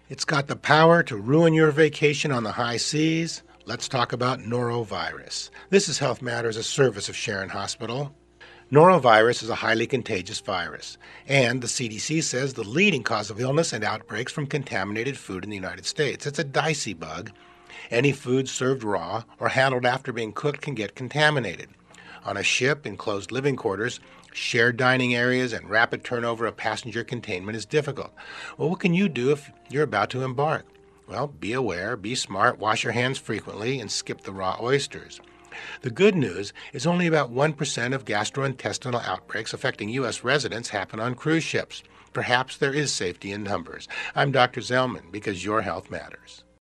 It's got the power to ruin your vacation on the high seas. Let's talk about norovirus. This is Health Matters, a service of Sharon Hospital. Norovirus is a highly contagious virus, and the CDC says the leading cause of illness and outbreaks from contaminated food in the United States. It's a dicey bug. Any food served raw or handled after being cooked can get contaminated. On a ship, in closed living quarters, shared dining areas, and rapid turnover of passenger containment is difficult. Well, what can you do if you're about to embark? Well, be aware, be smart, wash your hands frequently, and skip the raw oysters. The good news is only about 1% of gastrointestinal outbreaks affecting U.S. residents happen on cruise ships. Perhaps there is safety in numbers. I'm Dr. Zellman, because your health matters.